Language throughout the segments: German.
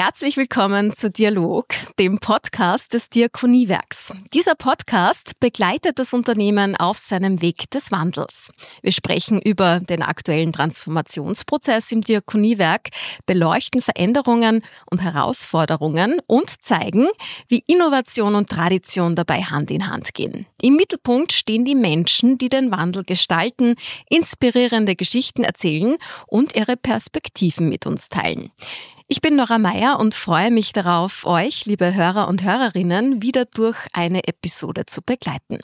Herzlich willkommen zu Dialog, dem Podcast des Diakoniewerks. Dieser Podcast begleitet das Unternehmen auf seinem Weg des Wandels. Wir sprechen über den aktuellen Transformationsprozess im Diakoniewerk, beleuchten Veränderungen und Herausforderungen und zeigen, wie Innovation und Tradition dabei Hand in Hand gehen. Im Mittelpunkt stehen die Menschen, die den Wandel gestalten, inspirierende Geschichten erzählen und ihre Perspektiven mit uns teilen. Ich bin Nora Meyer und freue mich darauf, euch, liebe Hörer und Hörerinnen, wieder durch eine Episode zu begleiten.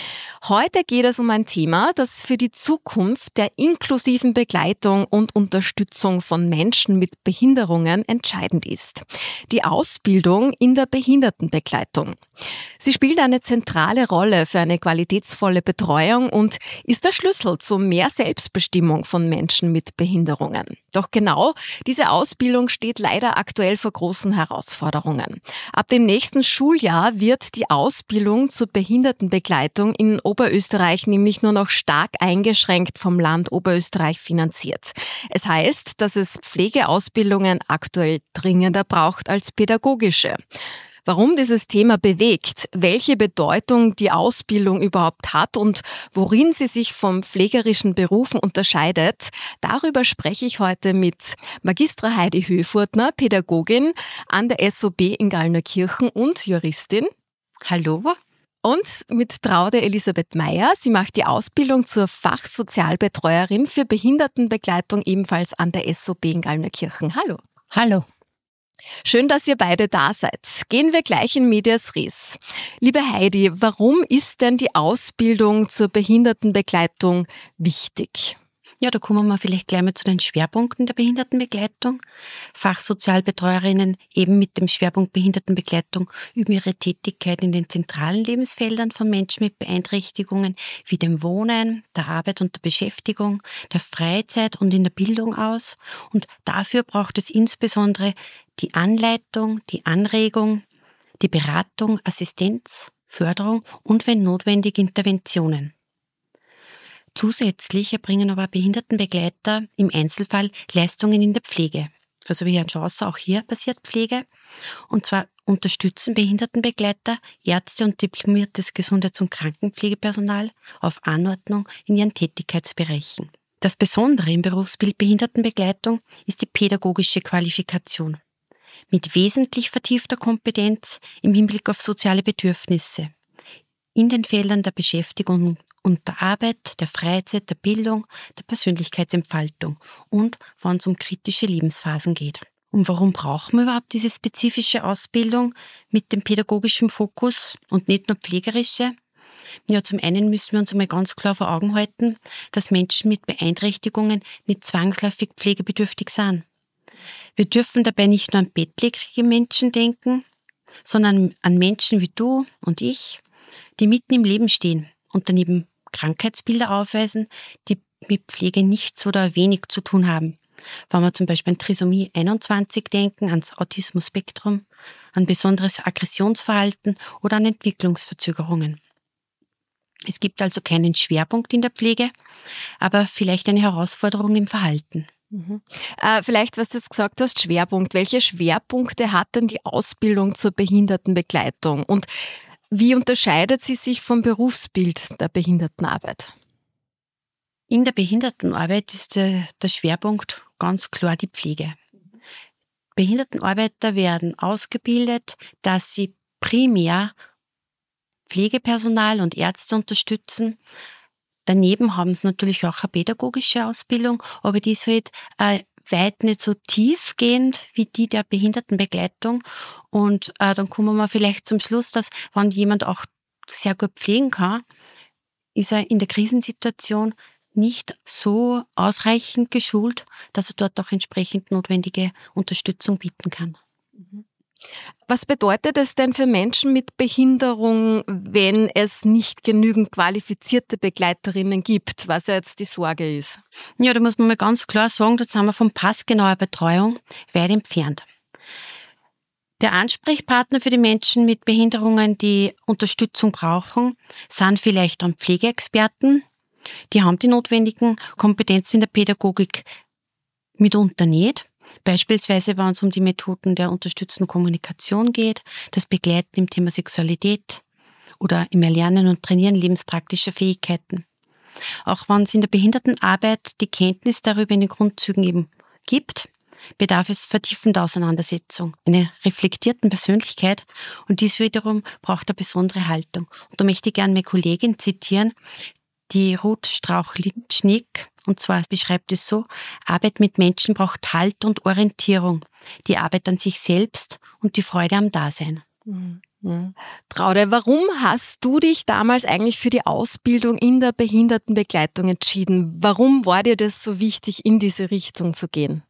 Heute geht es um ein Thema, das für die Zukunft der inklusiven Begleitung und Unterstützung von Menschen mit Behinderungen entscheidend ist. Die Ausbildung in der Behindertenbegleitung. Sie spielt eine zentrale Rolle für eine qualitätsvolle Betreuung und ist der Schlüssel zu mehr Selbstbestimmung von Menschen mit Behinderungen. Doch genau diese Ausbildung steht leider aktuell vor großen Herausforderungen. Ab dem nächsten Schuljahr wird die Ausbildung zur Behindertenbegleitung in Oberösterreich nämlich nur noch stark eingeschränkt vom Land Oberösterreich finanziert. Es heißt, dass es Pflegeausbildungen aktuell dringender braucht als pädagogische. Warum dieses Thema bewegt, welche Bedeutung die Ausbildung überhaupt hat und worin sie sich vom pflegerischen Berufen unterscheidet, darüber spreche ich heute mit Magistra Heidi Höfurtner, Pädagogin an der SOB in Gallnerkirchen und Juristin. Hallo. Und mit Traude Elisabeth Meyer. Sie macht die Ausbildung zur Fachsozialbetreuerin für Behindertenbegleitung ebenfalls an der SOB in Gallnerkirchen. Hallo. Hallo. Schön, dass ihr beide da seid. Gehen wir gleich in medias res. Liebe Heidi, warum ist denn die Ausbildung zur Behindertenbegleitung wichtig? Ja, da kommen wir vielleicht gleich mal zu den Schwerpunkten der Behindertenbegleitung. Fachsozialbetreuerinnen eben mit dem Schwerpunkt Behindertenbegleitung üben ihre Tätigkeit in den zentralen Lebensfeldern von Menschen mit Beeinträchtigungen wie dem Wohnen, der Arbeit und der Beschäftigung, der Freizeit und in der Bildung aus. Und dafür braucht es insbesondere die Anleitung, die Anregung, die Beratung, Assistenz, Förderung und wenn notwendig Interventionen. Zusätzlich erbringen aber Behindertenbegleiter im Einzelfall Leistungen in der Pflege. Also wie Herrn Schauser, auch hier passiert Pflege. Und zwar unterstützen Behindertenbegleiter, Ärzte und diplomiertes Gesundheits- und Krankenpflegepersonal auf Anordnung in ihren Tätigkeitsbereichen. Das Besondere im Berufsbild Behindertenbegleitung ist die pädagogische Qualifikation. Mit wesentlich vertiefter Kompetenz im Hinblick auf soziale Bedürfnisse. In den Feldern der Beschäftigung und der Arbeit, der Freizeit, der Bildung, der Persönlichkeitsentfaltung und wenn es um kritische Lebensphasen geht. Und warum brauchen wir überhaupt diese spezifische Ausbildung mit dem pädagogischen Fokus und nicht nur pflegerische? Ja, zum einen müssen wir uns einmal ganz klar vor Augen halten, dass Menschen mit Beeinträchtigungen nicht zwangsläufig pflegebedürftig sind. Wir dürfen dabei nicht nur an bettlägerige Menschen denken, sondern an Menschen wie du und ich, die mitten im Leben stehen und daneben Krankheitsbilder aufweisen, die mit Pflege nichts oder wenig zu tun haben. Wenn wir zum Beispiel an Trisomie 21 denken, ans Autismus-Spektrum, an besonderes Aggressionsverhalten oder an Entwicklungsverzögerungen. Es gibt also keinen Schwerpunkt in der Pflege, aber vielleicht eine Herausforderung im Verhalten. Vielleicht, was du jetzt gesagt hast, Schwerpunkt. Welche Schwerpunkte hat denn die Ausbildung zur Behindertenbegleitung? Und wie unterscheidet sie sich vom Berufsbild der Behindertenarbeit? In der Behindertenarbeit ist der Schwerpunkt ganz klar die Pflege. Behindertenarbeiter werden ausgebildet, dass sie primär Pflegepersonal und Ärzte unterstützen. Daneben haben sie natürlich auch eine pädagogische Ausbildung, aber die ist halt weit nicht so tiefgehend wie die der Behindertenbegleitung. Und dann kommen wir vielleicht zum Schluss, dass wenn jemand auch sehr gut pflegen kann, ist er in der Krisensituation nicht so ausreichend geschult, dass er dort auch entsprechend notwendige Unterstützung bieten kann. Was bedeutet es denn für Menschen mit Behinderung, wenn es nicht genügend qualifizierte Begleiterinnen gibt, was ja jetzt die Sorge ist? Ja, da muss man mal ganz klar sagen, da sind wir von passgenauer Betreuung weit entfernt. Der Ansprechpartner für die Menschen mit Behinderungen, die Unterstützung brauchen, sind vielleicht dann Pflegeexperten. Die haben die notwendigen Kompetenzen in der Pädagogik mitunter nicht. Beispielsweise, wenn es um die Methoden der unterstützten Kommunikation geht, das Begleiten im Thema Sexualität oder im Erlernen und Trainieren lebenspraktischer Fähigkeiten. Auch wenn es in der Behindertenarbeit die Kenntnis darüber in den Grundzügen eben gibt, bedarf es vertiefender Auseinandersetzung, einer reflektierten Persönlichkeit, und dies wiederum braucht eine besondere Haltung. Und da möchte ich gerne meine Kollegin zitieren, die Ruth Strauch-Lindschnick, und zwar beschreibt es so: Arbeit mit Menschen braucht Halt und Orientierung, die Arbeit an sich selbst und die Freude am Dasein. Traude, warum hast du dich damals eigentlich für die Ausbildung in der Behindertenbegleitung entschieden? Warum war dir das so wichtig, in diese Richtung zu gehen?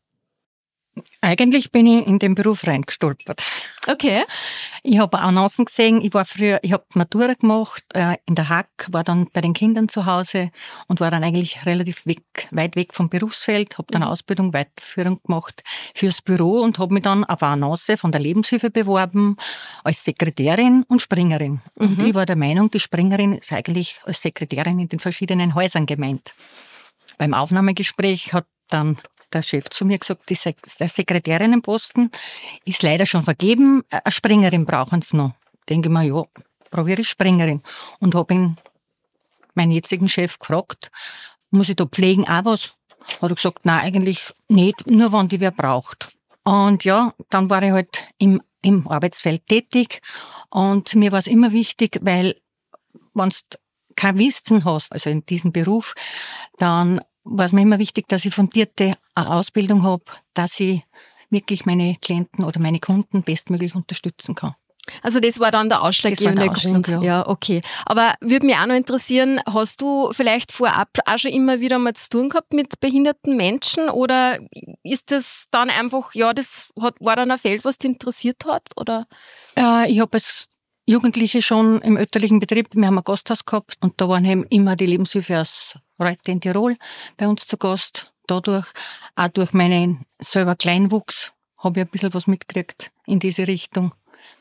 Eigentlich bin ich in den Beruf reingestolpert. Okay. Ich habe Annoncen gesehen. Ich habe Matura gemacht in der Hack, war dann bei den Kindern zu Hause und war dann eigentlich relativ weit weg vom Berufsfeld. Habe dann Ausbildung, Weiterführung gemacht fürs Büro und habe mich dann auf eine Annonce von der Lebenshilfe beworben als Sekretärin und Springerin. Und ich war der Meinung, die Springerin ist eigentlich als Sekretärin in den verschiedenen Häusern gemeint. Beim Aufnahmegespräch hat dann der Chef zu mir gesagt, der Sekretärinnenposten ist leider schon vergeben, eine Springerin brauchen sie noch. Denke ich mir, ja, probiere ich Springerin. Und habe meinen jetzigen Chef gefragt, muss ich da pflegen auch was? Hat er gesagt, nein, eigentlich nicht, nur wenn die wer braucht. Und ja, dann war ich halt im Arbeitsfeld tätig und mir war es immer wichtig, weil wenn du kein Wissen hast, also in diesem Beruf, dann war es mir immer wichtig, dass ich fundierte Ausbildung habe, dass ich wirklich meine Klienten oder meine Kunden bestmöglich unterstützen kann. Also das war dann der ausschlaggebende Grund. Ja, okay. Aber würde mich auch noch interessieren, hast du vielleicht vorab auch schon immer wieder mal zu tun gehabt mit behinderten Menschen oder ist das dann einfach, ja, war dann ein Feld, was dich interessiert hat? Oder? Ich habe als Jugendliche schon im elterlichen Betrieb, wir haben ein Gasthaus gehabt und da waren eben immer die Lebenshilfe aus Reute in Tirol bei uns zu Gast. Dadurch, auch durch meinen selber Kleinwuchs, habe ich ein bisschen was mitgekriegt in diese Richtung.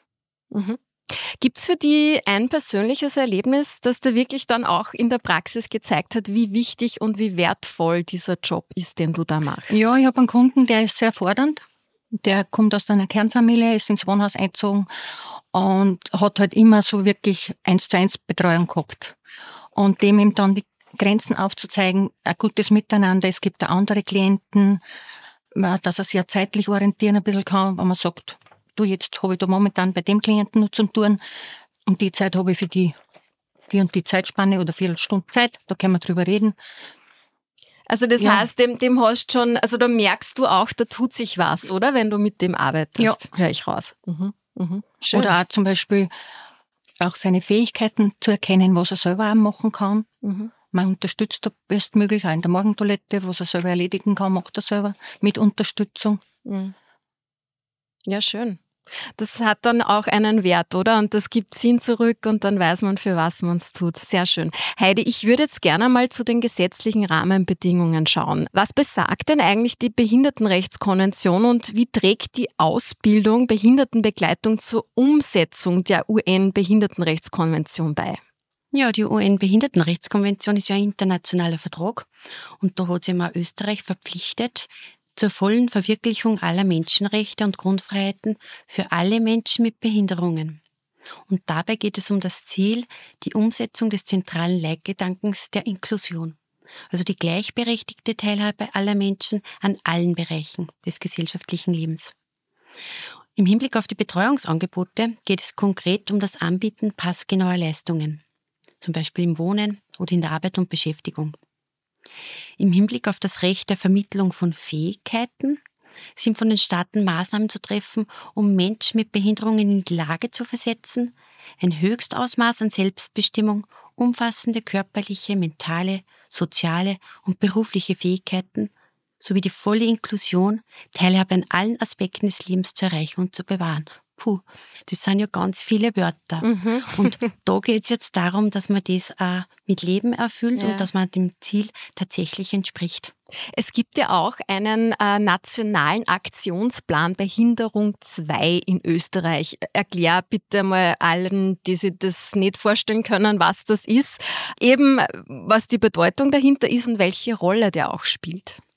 Gibt's für dich ein persönliches Erlebnis, das dir wirklich dann auch in der Praxis gezeigt hat, wie wichtig und wie wertvoll dieser Job ist, den du da machst? Ja, ich habe einen Kunden, der ist sehr fordernd. Der kommt aus einer Kernfamilie, ist ins Wohnhaus eingezogen und hat halt immer so wirklich 1:1 Betreuung gehabt. Und dem ihm dann die Grenzen aufzuzeigen, ein gutes Miteinander, es gibt auch andere Klienten, dass er sich ja zeitlich orientieren ein bisschen kann, wenn man sagt, du, jetzt habe ich da momentan bei dem Klienten noch zum Tun und die Zeit habe ich für die und die Zeitspanne oder 4 Stunden Zeit, da können wir drüber reden. Also das heißt, dem hast schon, also da merkst du auch, da tut sich was, oder? Wenn du mit dem arbeitest, ja. Höre ich raus. Schön. Oder auch zum Beispiel auch seine Fähigkeiten zu erkennen, was er selber auch machen kann. Man unterstützt da bestmöglich, auch in der Morgentoilette, was er selber erledigen kann, macht er selber mit Unterstützung. Ja, schön. Das hat dann auch einen Wert, oder? Und das gibt Sinn zurück und dann weiß man, für was man es tut. Sehr schön. Heidi, ich würde jetzt gerne mal zu den gesetzlichen Rahmenbedingungen schauen. Was besagt denn eigentlich die Behindertenrechtskonvention und wie trägt die Ausbildung Behindertenbegleitung zur Umsetzung der UN-Behindertenrechtskonvention bei? Ja, die UN-Behindertenrechtskonvention ist ja ein internationaler Vertrag und da hat sich mal Österreich verpflichtet, zur vollen Verwirklichung aller Menschenrechte und Grundfreiheiten für alle Menschen mit Behinderungen. Und dabei geht es um das Ziel, die Umsetzung des zentralen Leitgedankens der Inklusion, also die gleichberechtigte Teilhabe aller Menschen an allen Bereichen des gesellschaftlichen Lebens. Im Hinblick auf die Betreuungsangebote geht es konkret um das Anbieten passgenauer Leistungen, zum Beispiel im Wohnen oder in der Arbeit und Beschäftigung. Im Hinblick auf das Recht der Vermittlung von Fähigkeiten sind von den Staaten Maßnahmen zu treffen, um Menschen mit Behinderungen in die Lage zu versetzen, ein Höchstausmaß an Selbstbestimmung, umfassende körperliche, mentale, soziale und berufliche Fähigkeiten sowie die volle Inklusion, Teilhabe an allen Aspekten des Lebens zu erreichen und zu bewahren. Das sind ja ganz viele Wörter. Und da geht es jetzt darum, dass man das auch mit Leben erfüllt und dass man dem Ziel tatsächlich entspricht. Es gibt ja auch einen nationalen Aktionsplan Behinderung 2 in Österreich. Erklär bitte mal allen, die sich das nicht vorstellen können, was das ist. Eben, was die Bedeutung dahinter ist und welche Rolle der auch spielt.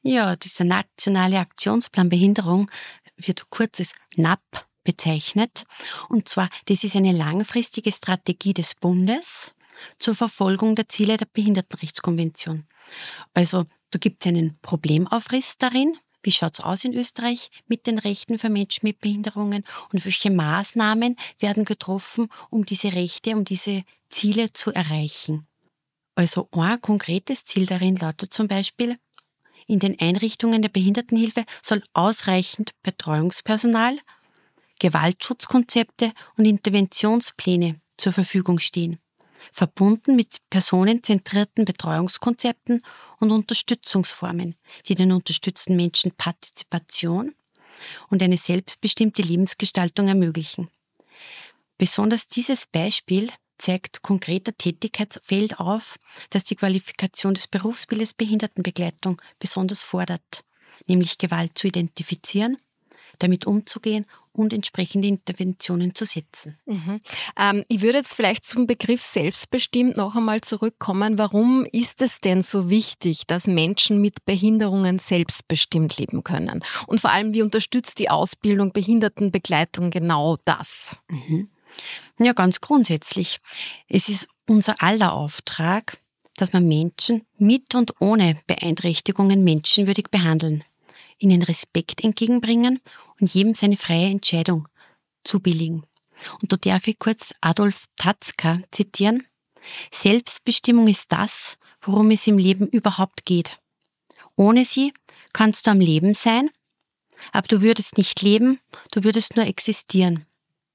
Ja, dieser nationale Aktionsplan Behinderung wird kurz als NAP bezeichnet. Und zwar, das ist eine langfristige Strategie des Bundes zur Verfolgung der Ziele der Behindertenrechtskonvention. Also da gibt es einen Problemaufriss darin. Wie schaut es aus in Österreich mit den Rechten für Menschen mit Behinderungen und welche Maßnahmen werden getroffen, um diese Rechte, um diese Ziele zu erreichen? Also ein konkretes Ziel darin lautet zum Beispiel, in den Einrichtungen der Behindertenhilfe soll ausreichend Betreuungspersonal, Gewaltschutzkonzepte und Interventionspläne zur Verfügung stehen, verbunden mit personenzentrierten Betreuungskonzepten und Unterstützungsformen, die den unterstützten Menschen Partizipation und eine selbstbestimmte Lebensgestaltung ermöglichen. Besonders dieses Beispiel zeigt konkreter Tätigkeitsfeld auf, das die Qualifikation des Berufsbildes Behindertenbegleitung besonders fordert, nämlich Gewalt zu identifizieren, damit umzugehen und entsprechende Interventionen zu setzen. Ich würde jetzt vielleicht zum Begriff selbstbestimmt noch einmal zurückkommen. Warum ist es denn so wichtig, dass Menschen mit Behinderungen selbstbestimmt leben können? Und vor allem, wie unterstützt die Ausbildung Behindertenbegleitung genau das? Ja, ganz grundsätzlich. Es ist unser aller Auftrag, dass wir Menschen mit und ohne Beeinträchtigungen menschenwürdig behandeln, ihnen Respekt entgegenbringen und jedem seine freie Entscheidung zubilligen. Und da darf ich kurz Adolf Tatzka zitieren. Selbstbestimmung ist das, worum es im Leben überhaupt geht. Ohne sie kannst du am Leben sein, aber du würdest nicht leben, du würdest nur existieren.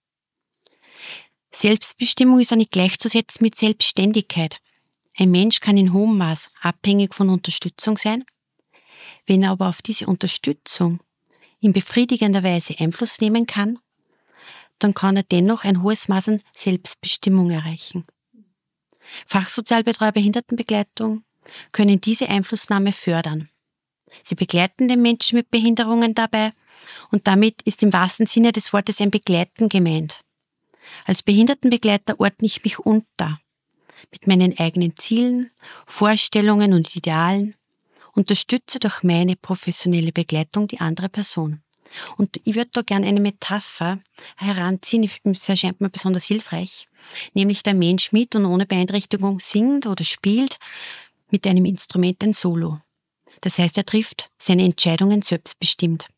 Selbstbestimmung ist auch nicht gleichzusetzen mit Selbstständigkeit. Ein Mensch kann in hohem Maß abhängig von Unterstützung sein. Wenn er aber auf diese Unterstützung in befriedigender Weise Einfluss nehmen kann, dann kann er dennoch ein hohes Maß an Selbstbestimmung erreichen. Fachsozialbetreuer Behindertenbegleitung können diese Einflussnahme fördern. Sie begleiten den Menschen mit Behinderungen dabei und damit ist im wahrsten Sinne des Wortes ein Begleiten gemeint. Als Behindertenbegleiter ordne ich mich unter, mit meinen eigenen Zielen, Vorstellungen und Idealen, unterstütze durch meine professionelle Begleitung die andere Person. Und ich würde da gerne eine Metapher heranziehen, das erscheint mir besonders hilfreich, nämlich der Mensch mit und ohne Beeinträchtigung singt oder spielt mit einem Instrument ein Solo. Das heißt, er trifft seine Entscheidungen selbstbestimmt.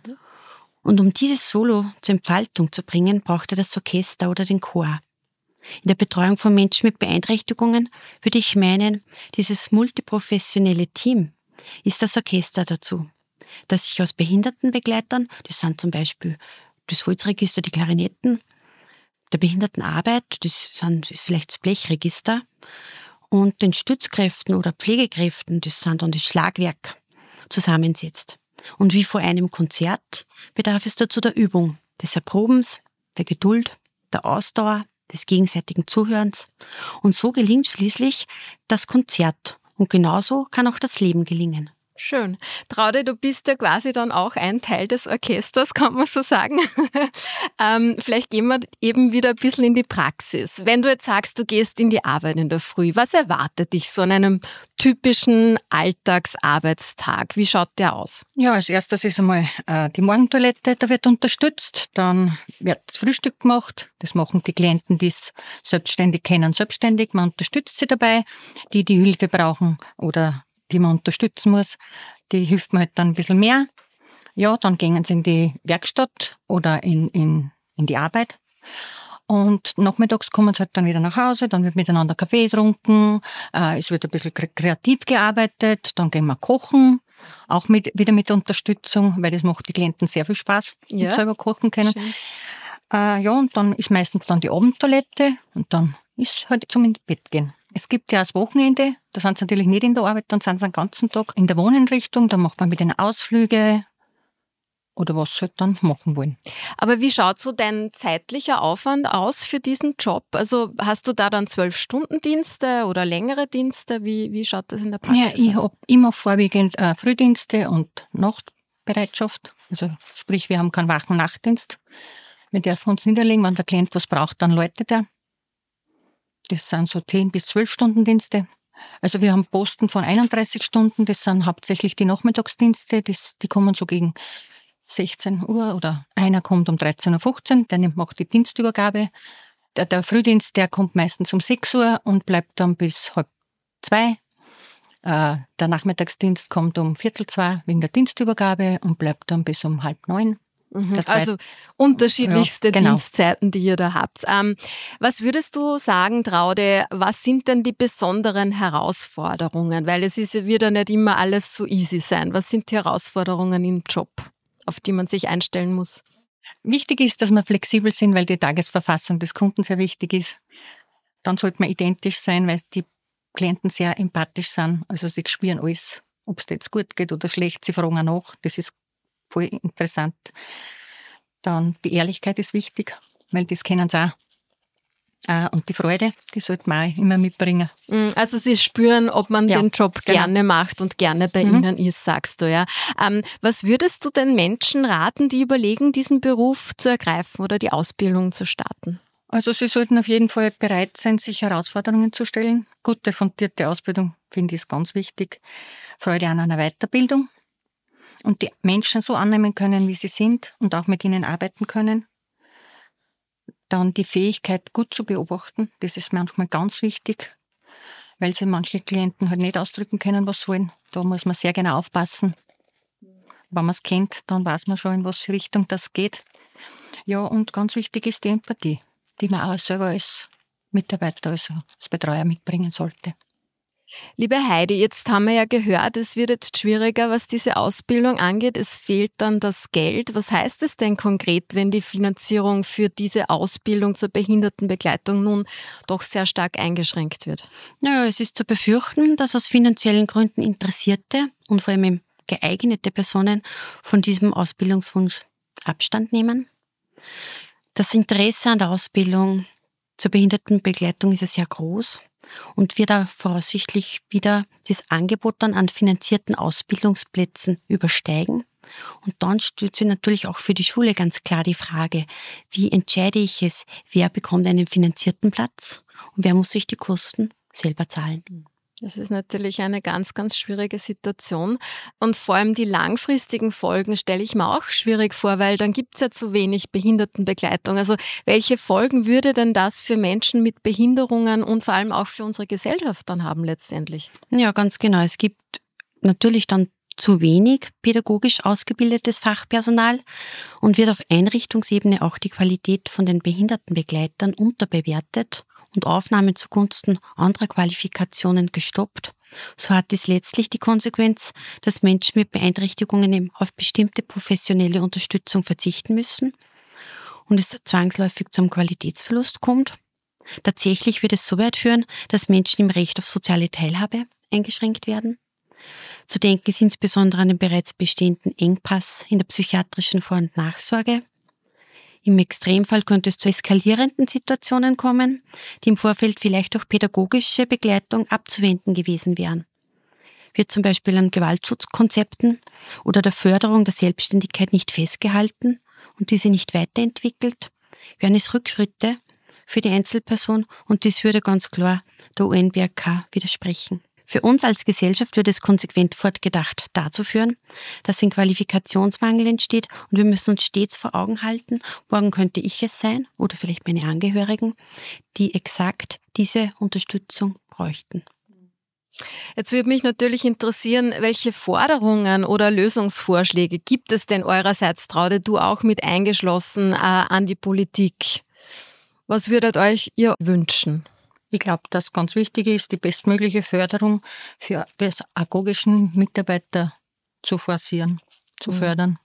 Und um dieses Solo zur Entfaltung zu bringen, braucht er das Orchester oder den Chor. In der Betreuung von Menschen mit Beeinträchtigungen würde ich meinen, dieses multiprofessionelle Team ist das Orchester dazu, das sich aus Behindertenbegleitern, das sind zum Beispiel das Holzregister, die Klarinetten, der Behindertenarbeit, das ist vielleicht das Blechregister, und den Stützkräften oder Pflegekräften, das sind dann das Schlagwerk, zusammensetzt. Und wie vor einem Konzert bedarf es dazu der Übung, des Erprobens, der Geduld, der Ausdauer, des gegenseitigen Zuhörens. Und so gelingt schließlich das Konzert. Und genauso kann auch das Leben gelingen. Schön. Traude, du bist ja quasi dann auch ein Teil des Orchesters, kann man so sagen. Vielleicht gehen wir eben wieder ein bisschen in die Praxis. Wenn du jetzt sagst, du gehst in die Arbeit in der Früh, was erwartet dich so an einem typischen Alltagsarbeitstag? Wie schaut der aus? Ja, als erstes ist einmal die Morgentoilette, da wird unterstützt. Dann wird das Frühstück gemacht. Das machen die Klienten, die es selbstständig kennen, selbstständig. Man unterstützt sie dabei, die Hilfe brauchen oder die man unterstützen muss, die hilft mir halt dann ein bisschen mehr. Ja, dann gehen sie in die Werkstatt oder in die Arbeit. Und nachmittags kommen sie halt dann wieder nach Hause, dann wird miteinander Kaffee getrunken, es wird ein bisschen kreativ gearbeitet, dann gehen wir kochen, auch wieder mit Unterstützung, weil das macht die Klienten sehr viel Spaß, ja, und selber kochen können. Ja, und dann ist meistens dann die Abendtoilette und dann ist halt zum ins Bett gehen. Es gibt ja das Wochenende, da sind sie natürlich nicht in der Arbeit, dann sind sie den ganzen Tag in der Wohneinrichtung, da macht man mit den Ausflüge oder was sie halt dann machen wollen. Aber wie schaut so dein zeitlicher Aufwand aus für diesen Job? Also hast du da dann 12-Stunden-Dienste oder längere Dienste? Wie schaut das in der Praxis aus? Ja, ich habe immer vorwiegend Frühdienste und Nachtbereitschaft. Also sprich, wir haben keinen wachen Nachtdienst. Wir dürfen uns niederlegen, wenn der Klient was braucht, dann läutet er. Das sind so 10 bis 12 Stunden Dienste. Also wir haben Posten von 31 Stunden, das sind hauptsächlich die Nachmittagsdienste, die kommen so gegen 16 Uhr oder einer kommt um 13.15 Uhr, der macht die Dienstübergabe. Der Frühdienst, der kommt meistens um 6 Uhr und bleibt dann bis 1:30. Der Nachmittagsdienst kommt um 1:45 wegen der Dienstübergabe und bleibt dann bis um 8:30. Also unterschiedlichste genau. Dienstzeiten, die ihr da habt. Was würdest du sagen, Traude, was sind denn die besonderen Herausforderungen? Weil wird ja nicht immer alles so easy sein. Was sind die Herausforderungen im Job, auf die man sich einstellen muss? Wichtig ist, dass wir flexibel sind, weil die Tagesverfassung des Kunden sehr wichtig ist. Dann sollte man identisch sein, weil die Klienten sehr empathisch sind. Also sie spüren alles, ob es jetzt gut geht oder schlecht. Sie fragen auch nach. Das ist voll interessant. Dann die Ehrlichkeit ist wichtig, weil das kennen sie auch. Und die Freude, die sollte man auch immer mitbringen. Also sie spüren, ob man den Job gerne macht und gerne bei ihnen ist, sagst du, ja. Was würdest du den Menschen raten, die überlegen, diesen Beruf zu ergreifen oder die Ausbildung zu starten? Also sie sollten auf jeden Fall bereit sein, sich Herausforderungen zu stellen. Gute, fundierte Ausbildung, finde ich, ist ganz wichtig. Freude an einer Weiterbildung. Und die Menschen so annehmen können, wie sie sind und auch mit ihnen arbeiten können. Dann die Fähigkeit, gut zu beobachten. Das ist manchmal ganz wichtig, weil sie manche Klienten halt nicht ausdrücken können, was sie wollen. Da muss man sehr genau aufpassen. Wenn man es kennt, dann weiß man schon, in was Richtung das geht. Ja, und ganz wichtig ist die Empathie, die man auch selber als Mitarbeiter, also als Betreuer mitbringen sollte. Liebe Heidi, jetzt haben wir ja gehört, es wird jetzt schwieriger, was diese Ausbildung angeht. Es fehlt dann das Geld. Was heißt es denn konkret, wenn die Finanzierung für diese Ausbildung zur Behindertenbegleitung nun doch sehr stark eingeschränkt wird? Naja, es ist zu befürchten, dass aus finanziellen Gründen interessierte und vor allem geeignete Personen von diesem Ausbildungswunsch Abstand nehmen. Das Interesse an der Ausbildung zur Behindertenbegleitung ist ja sehr groß und wird da voraussichtlich wieder das Angebot dann an finanzierten Ausbildungsplätzen übersteigen. Und dann stellt sich natürlich auch für die Schule ganz klar die Frage, wie entscheide ich es, wer bekommt einen finanzierten Platz und wer muss sich die Kosten selber zahlen. Das ist natürlich eine ganz, ganz schwierige Situation. Und vor allem die langfristigen Folgen stelle ich mir auch schwierig vor, weil dann gibt es ja zu wenig Behindertenbegleitung. Also welche Folgen würde denn das für Menschen mit Behinderungen und vor allem auch für unsere Gesellschaft dann haben letztendlich? Ja, ganz genau. Es gibt natürlich dann zu wenig pädagogisch ausgebildetes Fachpersonal und wird auf Einrichtungsebene auch die Qualität von den Behindertenbegleitern unterbewertet und Aufnahmen zugunsten anderer Qualifikationen gestoppt. So hat dies letztlich die Konsequenz, dass Menschen mit Beeinträchtigungen eben auf bestimmte professionelle Unterstützung verzichten müssen und es zwangsläufig zum Qualitätsverlust kommt. Tatsächlich wird es so weit führen, dass Menschen im Recht auf soziale Teilhabe eingeschränkt werden. Zu denken ist insbesondere an den bereits bestehenden Engpass in der psychiatrischen Vor- und Nachsorge. Im Extremfall könnte es zu eskalierenden Situationen kommen, die im Vorfeld vielleicht durch pädagogische Begleitung abzuwenden gewesen wären. Wird zum Beispiel an Gewaltschutzkonzepten oder der Förderung der Selbstständigkeit nicht festgehalten und diese nicht weiterentwickelt, wären es Rückschritte für die Einzelperson und dies würde ganz klar der UN-BRK widersprechen. Für uns als Gesellschaft wird es konsequent fortgedacht dazu führen, dass ein Qualifikationsmangel entsteht und wir müssen uns stets vor Augen halten, morgen könnte ich es sein oder vielleicht meine Angehörigen, die exakt diese Unterstützung bräuchten. Jetzt würde mich natürlich interessieren, welche Forderungen oder Lösungsvorschläge gibt es denn eurerseits, Traude, du auch mit eingeschlossen, an die Politik? Was würdet euch ihr wünschen? Ich glaube, dass ganz wichtig ist, die bestmögliche Förderung für die pädagogischen Mitarbeiter zu forcieren, zu fördern.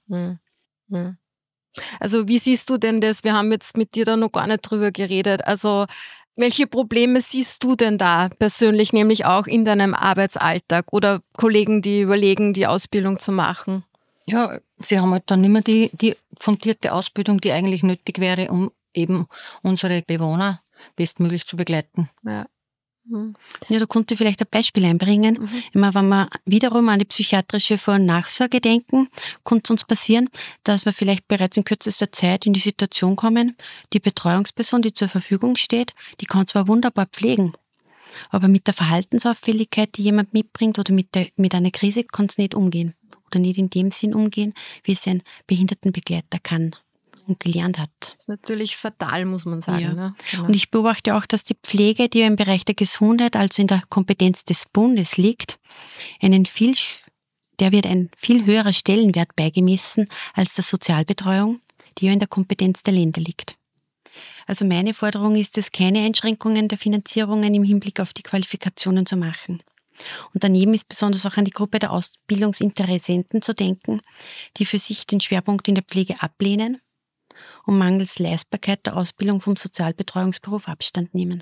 Also wie siehst du denn das? Wir haben jetzt mit dir da noch gar nicht drüber geredet. Also welche Probleme siehst du denn da persönlich, nämlich auch in deinem Arbeitsalltag oder Kollegen, die überlegen, die Ausbildung zu machen? Ja, sie haben halt dann nicht mehr die fundierte Ausbildung, die eigentlich nötig wäre, um eben unsere Bewohner bestmöglich zu begleiten. Ja, da konnte ich vielleicht ein Beispiel einbringen. Immer wenn wir wiederum an die psychiatrische Vor- und Nachsorge denken, konnte es uns passieren, dass wir vielleicht bereits in kürzester Zeit in die Situation kommen, die Betreuungsperson, die zur Verfügung steht, die kann zwar wunderbar pflegen, Aber mit der Verhaltensauffälligkeit, die jemand mitbringt oder mit einer Krise, kann es nicht umgehen. Oder nicht in dem Sinn umgehen, wie es ein Behindertenbegleiter kann und gelernt hat. Das ist natürlich fatal, muss man sagen. Ja. Ne? Genau. Und ich beobachte auch, dass die Pflege, die ja im Bereich der Gesundheit, also in der Kompetenz des Bundes liegt, der wird ein viel höherer Stellenwert beigemessen als der Sozialbetreuung, die ja in der Kompetenz der Länder liegt. Also meine Forderung ist es, keine Einschränkungen der Finanzierungen im Hinblick auf die Qualifikationen zu machen. Und daneben ist besonders auch an die Gruppe der Ausbildungsinteressenten zu denken, die für sich den Schwerpunkt in der Pflege ablehnen und mangels Leistbarkeit der Ausbildung vom Sozialbetreuungsberuf Abstand nehmen.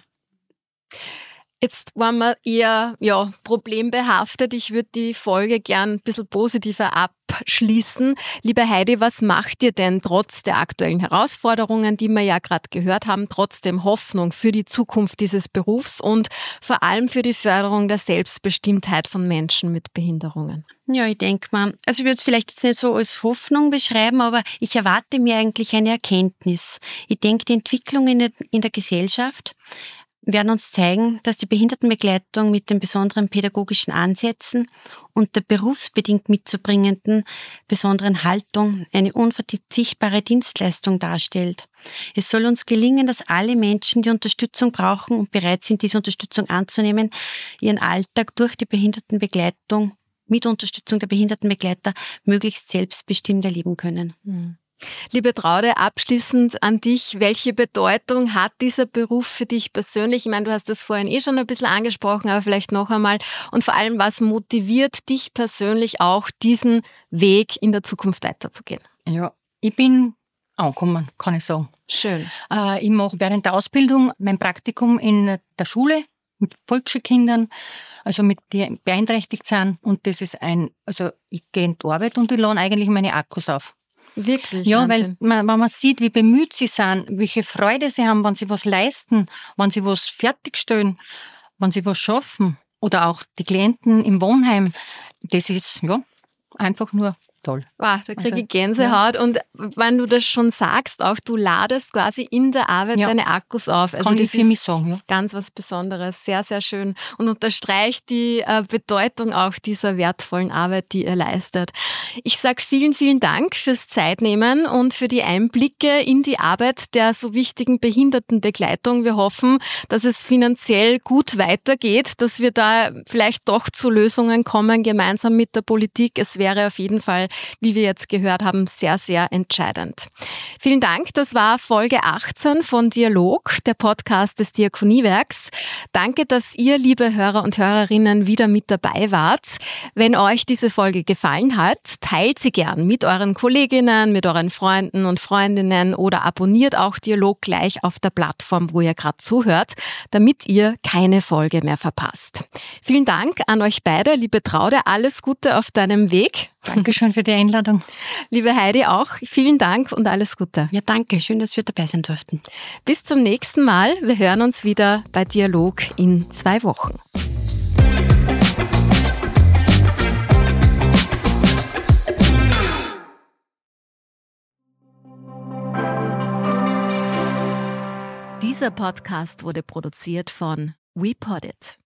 Jetzt waren wir eher problembehaftet. Ich würde die Folge gern ein bisschen positiver abschließen. Liebe Heidi, was macht dir denn trotz der aktuellen Herausforderungen, die wir ja gerade gehört haben, trotzdem Hoffnung für die Zukunft dieses Berufs und vor allem für die Förderung der Selbstbestimmtheit von Menschen mit Behinderungen? Ja, ich denke mal, also ich würde es vielleicht jetzt nicht so als Hoffnung beschreiben, aber ich erwarte mir eigentlich eine Erkenntnis. Ich denke, die Entwicklung in der Gesellschaft werden uns zeigen, dass die Behindertenbegleitung mit den besonderen pädagogischen Ansätzen und der berufsbedingt mitzubringenden besonderen Haltung eine unverzichtbare Dienstleistung darstellt. Es soll uns gelingen, dass alle Menschen, die Unterstützung brauchen und bereit sind, diese Unterstützung anzunehmen, ihren Alltag durch die Behindertenbegleitung mit Unterstützung der Behindertenbegleiter möglichst selbstbestimmt erleben können. Liebe Traude, abschließend an dich, welche Bedeutung hat dieser Beruf für dich persönlich? Ich meine, du hast das vorhin schon ein bisschen angesprochen, aber vielleicht noch einmal. Und vor allem, was motiviert dich persönlich auch, diesen Weg in der Zukunft weiterzugehen? Ja, ich bin angekommen, kann ich sagen. Schön. Ich mache während der Ausbildung mein Praktikum in der Schule mit Volksschulkindern, also mit die beeinträchtigt sind. Und das ist ich gehe in die Arbeit und ich lade eigentlich meine Akkus auf. Wirklich? Ja, Wahnsinn. weil wenn man sieht, wie bemüht sie sind, welche Freude sie haben, wenn sie was leisten, wenn sie was fertigstellen, wenn sie was schaffen. Oder auch die Klienten im Wohnheim. Das ist, einfach nur toll. Wow, da kriege ich Gänsehaut. Ja. Und wenn du das schon sagst, auch du ladest quasi in der Arbeit deine Akkus auf. Also kann das ich für mich sagen, ja. Ganz was Besonderes. Sehr, sehr schön. Und unterstreicht die Bedeutung auch dieser wertvollen Arbeit, die ihr leistet. Ich sage vielen, vielen Dank fürs Zeitnehmen und für die Einblicke in die Arbeit der so wichtigen Behindertenbegleitung. Wir hoffen, dass es finanziell gut weitergeht, dass wir da vielleicht doch zu Lösungen kommen, gemeinsam mit der Politik. Es wäre auf jeden Fall, wie wir jetzt gehört haben, sehr, sehr entscheidend. Vielen Dank. Das war Folge 18 von Dialog, der Podcast des Diakoniewerks. Danke, dass ihr, liebe Hörer und Hörerinnen, wieder mit dabei wart. Wenn euch diese Folge gefallen hat, teilt sie gern mit euren Kolleginnen, mit euren Freunden und Freundinnen oder abonniert auch Dialog gleich auf der Plattform, wo ihr gerade zuhört, damit ihr keine Folge mehr verpasst. Vielen Dank an euch beide. Liebe Traude, alles Gute auf deinem Weg. Dankeschön für die Einladung. Liebe Heidi auch, vielen Dank und alles Gute. Ja, danke. Schön, dass wir dabei sein durften. Bis zum nächsten Mal. Wir hören uns wieder bei Dialog in 2 Wochen. Dieser Podcast wurde produziert von WePoddit.